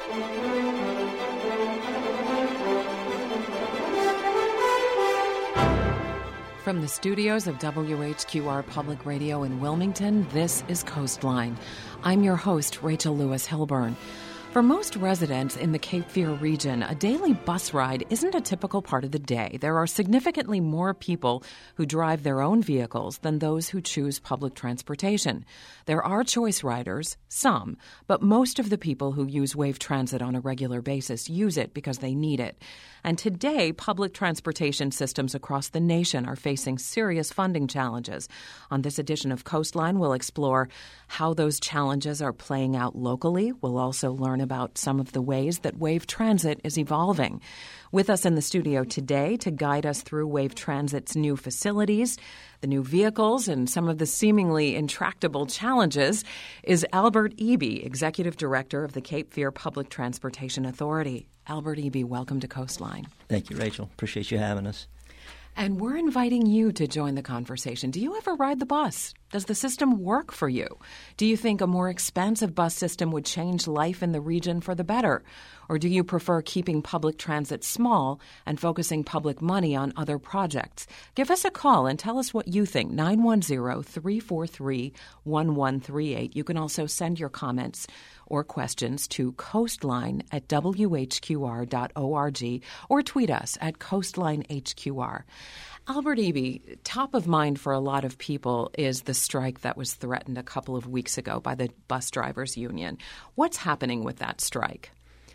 From the studios of WHQR Public Radio in Wilmington, this is Coastline. I'm your host, Rachel Lewis Hilburn. For most residents in the Cape Fear region, a daily bus ride isn't a typical part of the day. There are significantly more people who drive their own vehicles than those who choose public transportation. There are choice riders, some, but most of the people who use Wave Transit on a regular basis use it because they need it. And today, public transportation systems across the nation are facing serious funding challenges. On this edition of Coastline, we'll explore how those challenges are playing out locally. We'll also learn about some of the ways that Wave Transit is evolving. With us in the studio today to guide us through Wave Transit's new facilities, the new vehicles, and some of the seemingly intractable challenges is Albert Eby, Executive Director of the Cape Fear Public Transportation Authority. Albert Eby, welcome to Coastline. Thank you, Rachel. Appreciate you having us. And we're inviting you to join the conversation. Do you ever ride the bus? Does the system work for you? Do you think a more expansive bus system would change life in the region for the better? Or do you prefer keeping public transit small and focusing public money on other projects? Give us a call and tell us what you think, 910-343-1138. You can also send your comments or questions to coastline@whqr.org or tweet us at coastlinehqr. Albert Eby, top of mind for a lot of people is the strike that was threatened a couple of weeks ago by the bus drivers union. What's happening with that strike?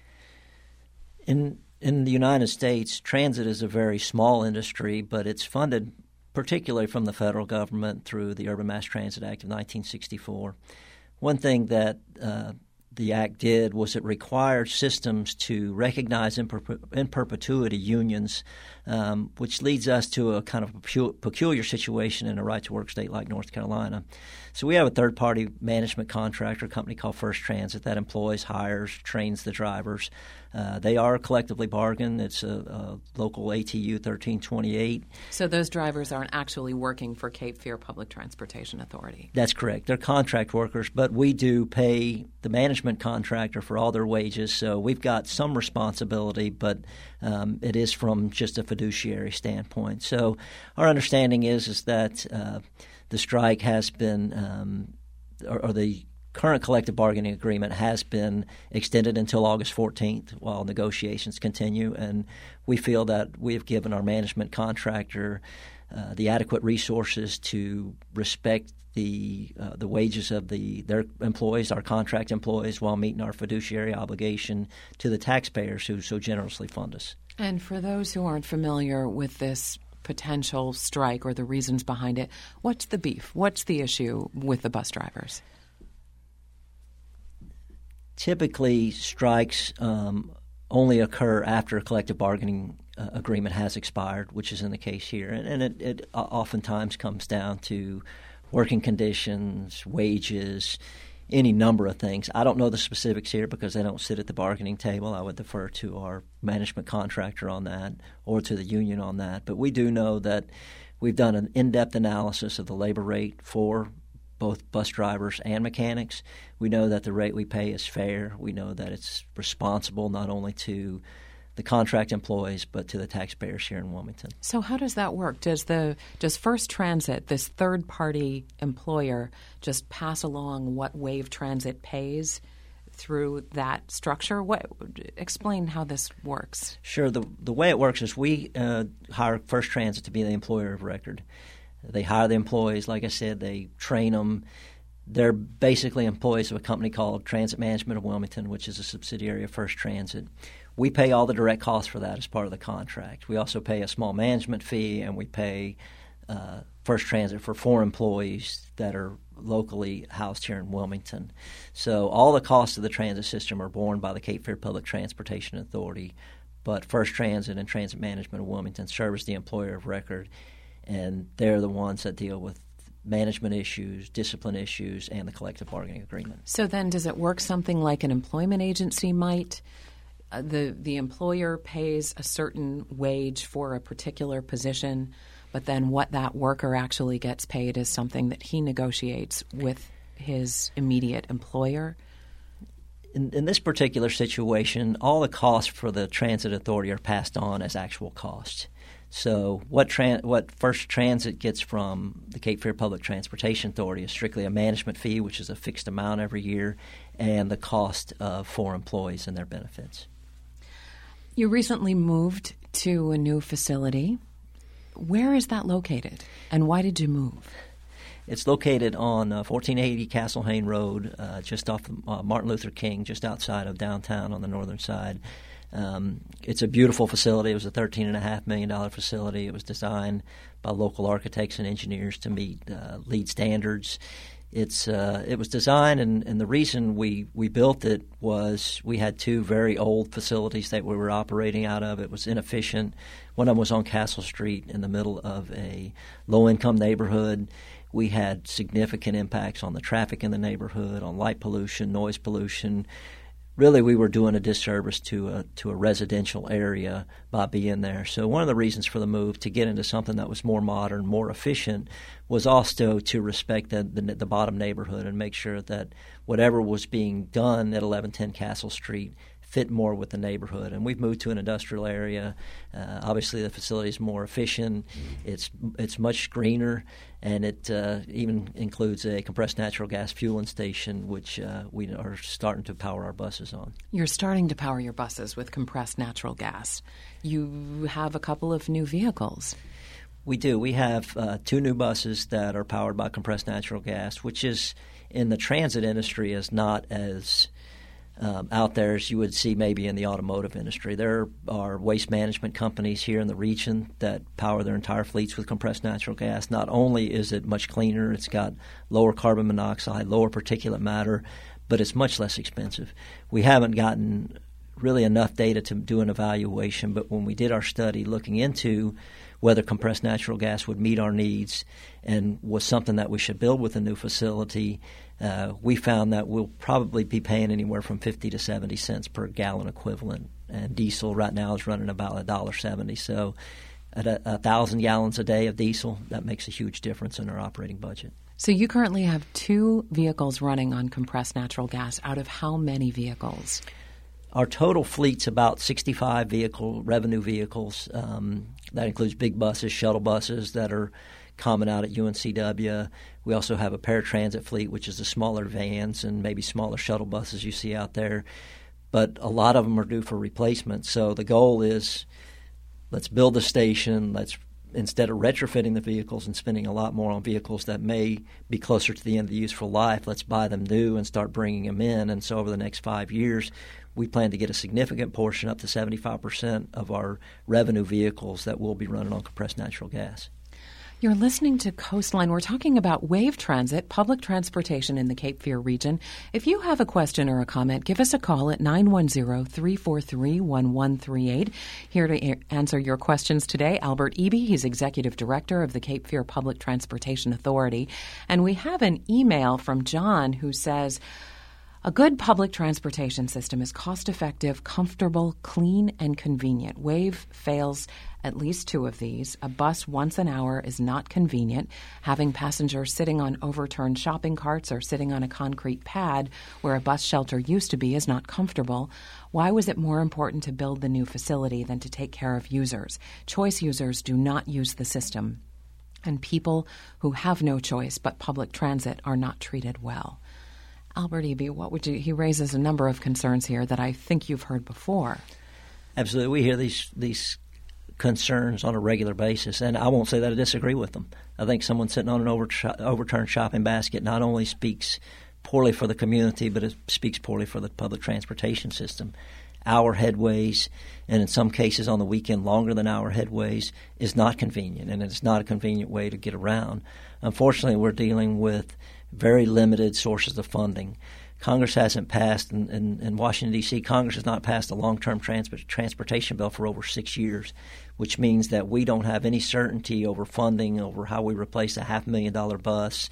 In the United States, transit is a very small industry, but it's funded particularly from the federal government through the Urban Mass Transit Act of 1964. One thing that the Act did was it required systems to recognize in perpetuity unions, which leads us to a kind of peculiar situation in a right-to-work state like North Carolina. So we have a third-party management contractor, a company called First Transit, that employs, hires, trains the drivers. They are collectively bargained. It's a local ATU 1328. So those drivers aren't actually working for Cape Fear Public Transportation Authority? That's correct. They're contract workers, but we do pay the management contractor for all their wages. So we've got some responsibility, but it is from just a fiduciary standpoint. So our understanding is that the strike has been or the current collective bargaining agreement has been extended until August 14th while negotiations continue, and we feel that we have given our management contractor the adequate resources to respect the wages of their employees, our contract employees, while meeting our fiduciary obligation to the taxpayers who so generously fund us. And for those who aren't familiar with this potential strike or the reasons behind it, what's the beef? What's the issue with the bus drivers? Typically, strikes only occur after a collective bargaining agreement has expired, which isn't the case here. And it oftentimes comes down to working conditions, wages, any number of things. I don't know the specifics here because they don't sit at the bargaining table. I would defer to our management contractor on that or to the union on that. But we do know that we've done an in-depth analysis of the labor rate for both bus drivers and mechanics. We know that the rate we pay is fair. We know that it's responsible not only to the contract employees but to the taxpayers here in Wilmington. So how does that work? Does First Transit, this third-party employer, just pass along what Wave Transit pays through that structure? Explain how this works. Sure. The way it works is we hire First Transit to be the employer of record. They hire the employees. Like I said, they train them. They're basically employees of a company called Transit Management of Wilmington, which is a subsidiary of First Transit. We pay all the direct costs for that as part of the contract. We also pay a small management fee, and we pay First Transit for 4 employees that are locally housed here in Wilmington. So all the costs of the transit system are borne by the Cape Fear Public Transportation Authority, but First Transit and Transit Management of Wilmington serve as the employer of record, and they're the ones that deal with management issues, discipline issues, and the collective bargaining agreement. So then does it work something like an employment agency might? The employer pays a certain wage for a particular position, but then what that worker actually gets paid is something that he negotiates with his immediate employer? In this particular situation, all the costs for the transit authority are passed on as actual costs. So what First Transit gets from the Cape Fear Public Transportation Authority is strictly a management fee, which is a fixed amount every year, and the cost for employees and their benefits. You recently moved to a new facility. Where is that located, and why did you move? It's located on 1480 Castle Hayne Road, just off Martin Luther King, just outside of downtown on the northern side. It's a beautiful facility. It was a $13.5 million facility. It was designed by local architects and engineers to meet LEED standards. It was designed, and the reason we built it was we had two very old facilities that we were operating out of. It was inefficient. One of them was on Castle Street in the middle of a low-income neighborhood. We had significant impacts on the traffic in the neighborhood, on light pollution, noise pollution. Really, we were doing a disservice to a residential area by being there. So one of the reasons for the move to get into something that was more modern, more efficient, was also to respect the bottom neighborhood and make sure that whatever was being done at 1110 Castle Street fit more with the neighborhood. And we've moved to an industrial area. Obviously, the facility is more efficient. It's much greener, and it even includes a compressed natural gas fueling station, which we are starting to power our buses on. You're starting to power your buses with compressed natural gas. You have a couple of new vehicles. We do. We have two new buses that are powered by compressed natural gas, which is in the transit industry is not as out there as you would see maybe in the automotive industry. There are waste management companies here in the region that power their entire fleets with compressed natural gas. Not only is it much cleaner, it's got lower carbon monoxide, lower particulate matter, but it's much less expensive. We haven't gotten really enough data to do an evaluation, but when we did our study looking into whether compressed natural gas would meet our needs and was something that we should build with a new facility, we found that we'll probably be paying anywhere from 50 to 70 cents per gallon equivalent. And diesel right now is running about $1.70. So at 1,000 gallons a day of diesel, that makes a huge difference in our operating budget. So you currently have two vehicles running on compressed natural gas out of how many vehicles? Our total fleet's about 65 revenue vehicles. That includes big buses, shuttle buses that are common out at UNCW. We also have a paratransit fleet, which is the smaller vans and maybe smaller shuttle buses you see out there. But a lot of them are due for replacement. So the goal is let's build a station. Let's, instead of retrofitting the vehicles and spending a lot more on vehicles that may be closer to the end of the useful life, let's buy them new and start bringing them in. And so over the next 5 years, we plan to get a significant portion, up to 75% of our revenue vehicles that will be running on compressed natural gas. You're listening to Coastline. We're talking about Wave Transit, public transportation in the Cape Fear region. If you have a question or a comment, give us a call at 910-343-1138. Here to answer your questions today, Albert Eby. He's Executive Director of the Cape Fear Public Transportation Authority. And we have an email from John who says, a good public transportation system is cost-effective, comfortable, clean, and convenient. Wave fails at least two of these. A bus once an hour is not convenient. Having passengers sitting on overturned shopping carts or sitting on a concrete pad where a bus shelter used to be is not comfortable. Why was it more important to build the new facility than to take care of users? Choice users do not use the system, and people who have no choice but public transit are not treated well. Albert Eby, he raises a number of concerns here that I think you've heard before. Absolutely. We hear these concerns on a regular basis, and I won't say that I disagree with them. I think someone sitting on an overturned shopping basket not only speaks poorly for the community, but it speaks poorly for the public transportation system. Hour headways, and in some cases on the weekend longer than hour headways, is not convenient, and it's not a convenient way to get around. Unfortunately, we're dealing with very limited sources of funding. Congress hasn't passed, in Washington, D.C., Congress has not passed a long-term transportation bill for over 6 years, which means that we don't have any certainty over funding, over how we replace a $500,000 bus,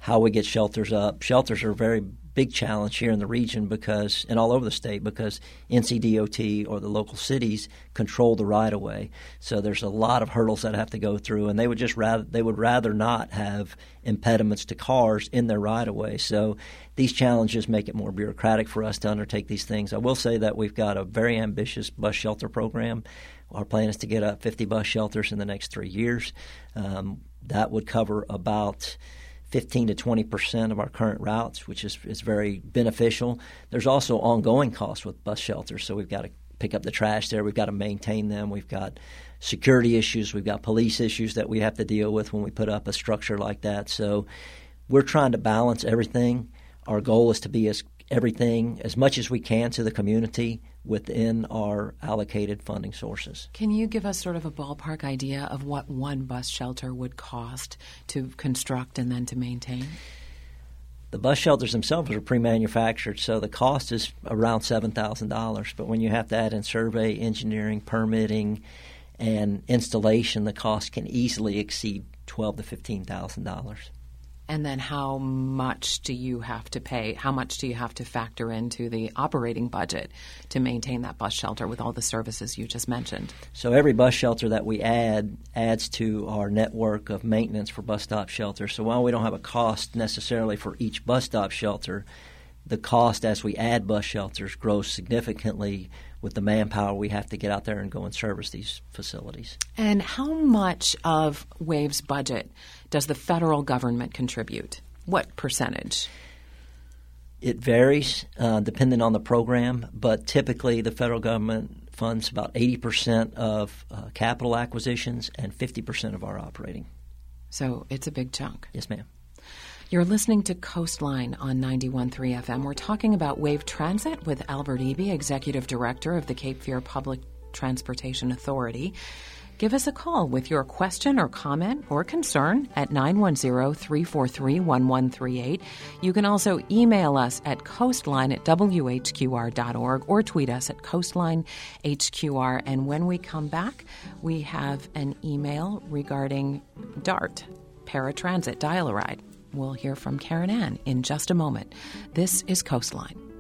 how we get shelters up. Shelters are a very big challenge here in the region and all over the state because NCDOT or the local cities control the right-of-way. So there's a lot of hurdles that have to go through, and they would rather not have impediments to cars in their right-of-way. So these challenges make it more bureaucratic for us to undertake these things. I will say that we've got a very ambitious bus shelter program. Our plan is to get up 50 bus shelters in the next 3 years. That would cover about 15 to 20% of our current routes, which is very beneficial. There's also ongoing costs with bus shelters, so we've got to pick up the trash there. We've got to maintain them. We've got security issues. We've got police issues that we have to deal with when we put up a structure like that. So we're trying to balance everything. Our goal is to be everything as much as we can to the community within our allocated funding sources. Can you give us sort of a ballpark idea of what one bus shelter would cost to construct and then to maintain? The bus shelters themselves are pre-manufactured, so the cost is around $7,000. But when you have to add in survey, engineering, permitting, and installation, the cost can easily exceed $12,000 to $15,000. And then how much do you have to pay? How much do you have to factor into the operating budget to maintain that bus shelter with all the services you just mentioned? So every bus shelter that we add adds to our network of maintenance for bus stop shelters. So while we don't have a cost necessarily for each bus stop shelter, the cost as we add bus shelters grows significantly with the manpower we have to get out there and go and service these facilities. And how much of WAVE's budget does the federal government contribute? What percentage? It varies depending on the program, but typically the federal government funds about 80% of capital acquisitions and 50% of our operating. So it's a big chunk. Yes, ma'am. You're listening to Coastline on 91.3 FM. We're talking about WAVE Transit with Albert Eby, Executive Director of the Cape Fear Public Transportation Authority. Give us a call with your question or comment or concern at 910-343-1138. You can also email us at coastline@whqr.org or tweet us at coastlinehqr. And when we come back, we have an email regarding DART, Paratransit Dial-A-Ride. We'll hear from Karen Ann in just a moment. This is Coastline.